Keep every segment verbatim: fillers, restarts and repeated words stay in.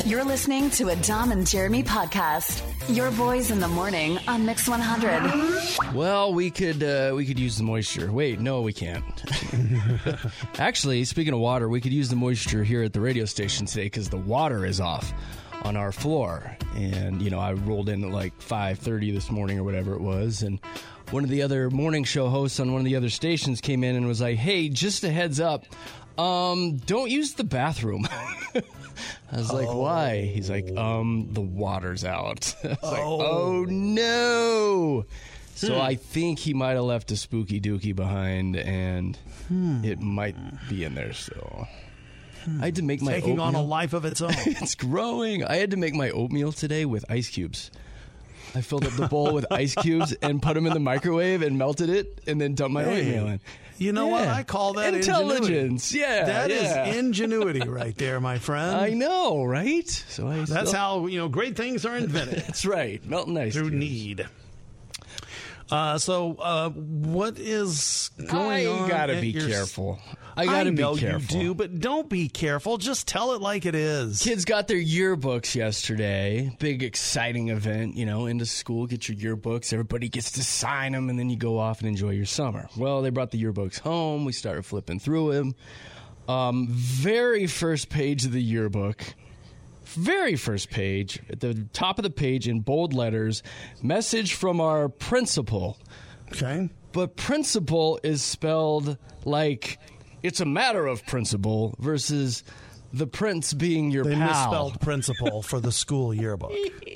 You're listening to a Dom and Jeremy podcast. Your boys in the morning on Mix one hundred. Well, we could uh, we could use the moisture. Wait, no, we can't. Actually, speaking of water, we could use the moisture here at the radio station today because the water is off on our floor. And, you know, I rolled in at like five thirty this morning or whatever it was, and one of the other morning show hosts on one of the other stations came in and was like, hey, just a heads up, um, don't use the bathroom. I was like, oh. why? He's like, um, the water's out. I was oh. like, oh, no. So Hmm. I think he might have left a spooky dookie behind, and hmm. it might be in there still. I had to make my Taking oatmeal. on a life of its own. It's growing. I had to make my oatmeal today with ice cubes. I filled up the bowl with ice cubes and put them in the microwave and melted it and then dumped my Hey, oatmeal in. You know Yeah. what? I call that intelligence. ingenuity. Yeah, That yeah. is ingenuity right there, my friend. I know, right? So I That's still- how, you know, great things are invented. That's right. Melting ice Through cubes. need. Uh, so, uh, what is going I on? gotta at be your s- careful. I gotta know be careful. you do, but don't be careful. Just tell it like it is. Kids got their yearbooks yesterday. Big, exciting event, you know, into school, get your yearbooks. Everybody gets to sign them, and then you go off and enjoy your summer. Well, they brought the yearbooks home. We started flipping through them. Um, very first page of the yearbook, very first page, at the top of the page in bold letters, message from our principal. Okay. But principal is spelled like it's a matter of principle versus the prince being your They pal. misspelled principal for the school yearbook.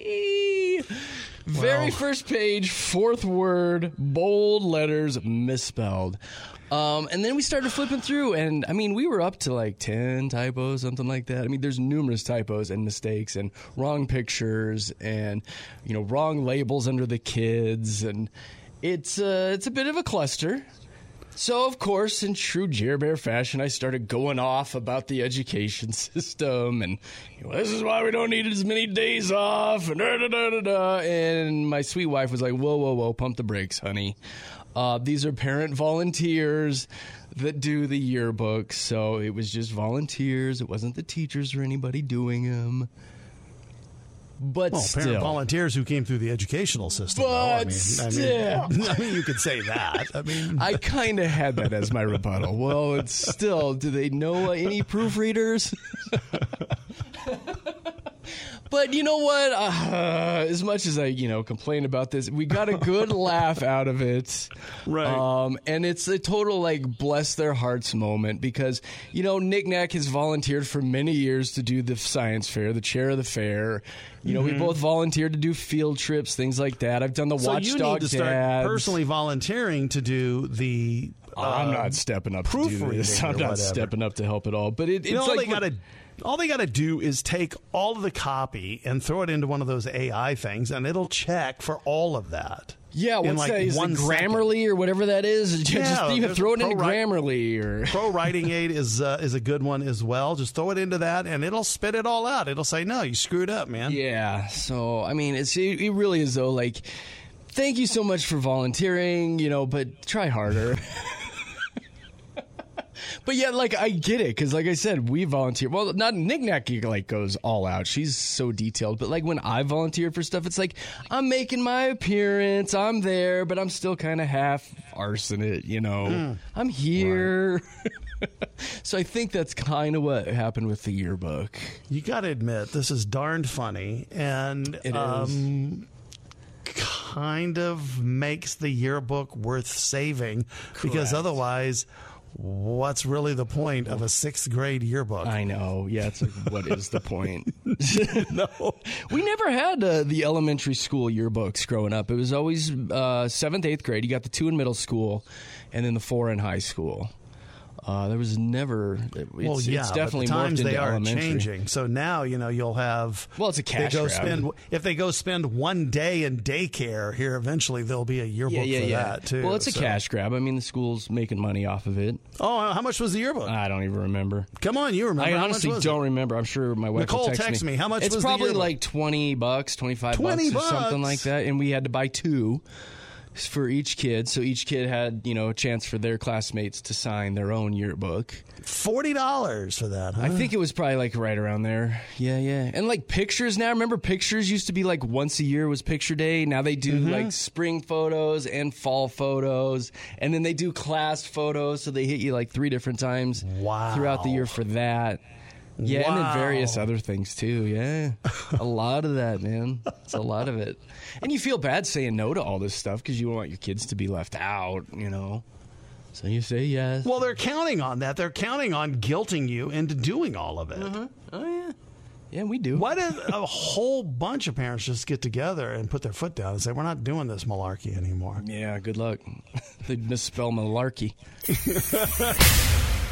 Very Well. first page, fourth word, bold letters, misspelled. Um, and then we started flipping through, and I mean, we were up to like ten typos, something like that. I mean, there's numerous typos and mistakes and wrong pictures and, you know, wrong labels under the kids, and it's uh, it's a bit of a cluster. So, of course, in true Jer Bear fashion, I started going off about the education system, and you know, this is why we don't need as many days off, and da da da da da. And my sweet wife was like, "Whoa, whoa, whoa, pump the brakes, honey. Uh, these are parent volunteers that do the yearbooks, so it was just volunteers. It wasn't the teachers or anybody doing them." But Well, still, parent volunteers who came through the educational system. But though. I mean, still. I mean, I mean, you could say that. I mean, I kind of had that as my rebuttal. Well, it's still, do they know uh, any proofreaders? But you know what? Uh, as much as I, you know, complain about this, we got a good laugh out of it. Right. Um, and it's a total, like, bless their hearts moment because, you know, Nick Nack has volunteered for many years to do the science fair, the chair of the fair. You know, Mm-hmm. we both volunteered to do field trips, things like that. I've done the so you Watchdog need to start Dads. personally volunteering to do the. I'm uh, not stepping up to do proofreading this. I'm or not whatever. stepping up to help at all. But it, it's You know, all like they gotta, all they gotta do is take all of the copy and throw it into one of those A I things, and it'll check for all of that. yeah, in what's like that? Is it one second. Grammarly or whatever that is? Just Yeah, even there's throw it into pro write- Grammarly or Pro Writing Aid is uh, is a good one as well. Just throw it into that, and it'll spit it all out. It'll say, "No, you screwed up, man." yeah. So I mean, it's it, it really is though. Like, thank you so much for volunteering. You know, but try harder. But yeah, like I get it because, like I said, we volunteer. Well, not Nick Nack like goes all out. She's so detailed. But like when I volunteered for stuff, it's like I'm making my appearance. I'm there, but I'm still kind of half arsing it. You know, Mm. I'm here. So I think that's kind of what happened with the yearbook. You got to admit, this is darned funny, and It is. um, kind of makes the yearbook worth saving because Correct. otherwise, what's really the point of a sixth grade yearbook? I know. Yeah, it's like, what is the point? No. We never had uh, the elementary school yearbooks growing up. It was always uh, seventh, eighth grade. You got the two in middle school and then the four in high school. Uh, there was never. It's, well, yeah, it's definitely but the times morphed they into are elementary. changing. So now you know you'll have. Well, it's a cash they go grab. spend if they go spend one day in daycare here. Eventually, there'll be a yearbook Yeah, yeah, for yeah. that too. Well, it's a so. cash grab. I mean, the school's making money off of it. Oh, how much was the yearbook? I don't even remember. Come on, you remember? I How honestly much was don't it? remember. I'm sure my wife Nicole will text, text me. How much It's was the probably yearbook? like twenty bucks, twenty-five twenty bucks or something bucks? like that. And we had to buy two for each kid. So each kid had, you know, a chance for their classmates to sign their own yearbook. forty dollars for that, huh? I think it was probably like right around there. Yeah, yeah. And like pictures now. Remember pictures used to be like once a year was picture day. Now they do Mm-hmm. like spring photos and fall photos. And then they do class photos. So they hit you like three different times Wow. throughout the year for that. Yeah, and then various Wow. other things too. Yeah, a lot of that, man. It's a lot of it, and you feel bad saying no to all this stuff because you don't want your kids to be left out, you know. So you say yes. Well, they're counting on that. They're counting on guilting you into doing all of it. Oh yeah, yeah, we do. Why did a whole bunch of parents just get together and put their foot down and say, we're not doing this malarkey anymore? Yeah, good luck. They misspell malarkey.